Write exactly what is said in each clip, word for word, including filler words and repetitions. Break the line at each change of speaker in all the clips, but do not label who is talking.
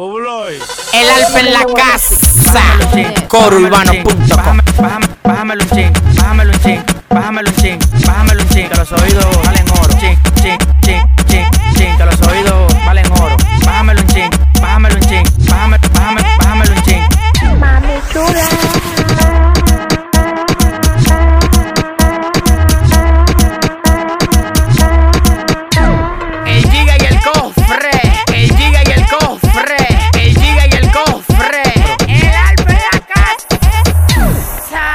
El Alfa en la casa. coro urbano punto com.
Bájamelo un ching, bájamelo un ching, bájamelo un ching, bájamelo un ching, que los oídos valen oro. Ching, ching, ching, ching, ching, que los oídos valen oro. Bájamelo un ching, bájamelo un ching, bájame, bájame, bájamelo un ching.
Mami chula.
El giga y el cofre, el giga y el cofre, el giga y el cofre. El Alfa en la casa.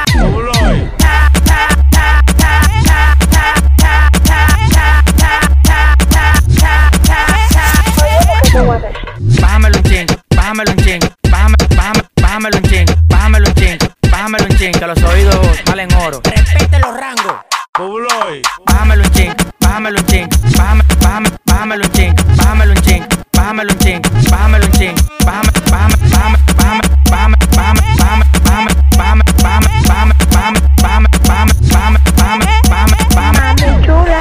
Bájamelo un ching, bájamelo un ching, bájame, bájame, bájamelo un ching, bájamelo un ching, bájamelo un ching, que los oídos valen oro.
Respete los rangos.
Bájamelo un ching, bájamelo un ching, bájame, bájame, bájamelo un ching, bájamelo un ching, bájamelo un ching, bájamelo un ching, bájame, bájame, bájame, bájame, bájame, bájame, bájame, bájame, bájame, bájame, bájame, bájame, bájame, bájame, bájame, bájame, bájame.
Mami chula.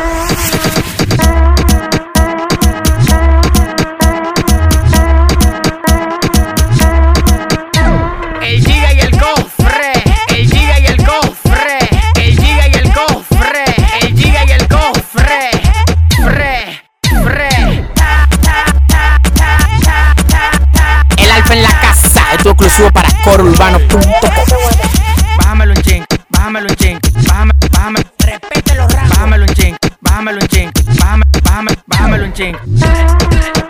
El giga y el cofre, el giga y el cofre, el giga y el cofre, el giga y el cofre, fre, fre, ta, ta, ta, ta, ta, ta, ta.
El Alfa en la casa. Esto es exclusivo para coro urbano punto com.
Bájamelo un ching, bájamelo un ching, bájame, bájame,
Respete los rangos.
bájamelo un ching, bájamelo un ching, bájame, bájame, bájamelo un ching.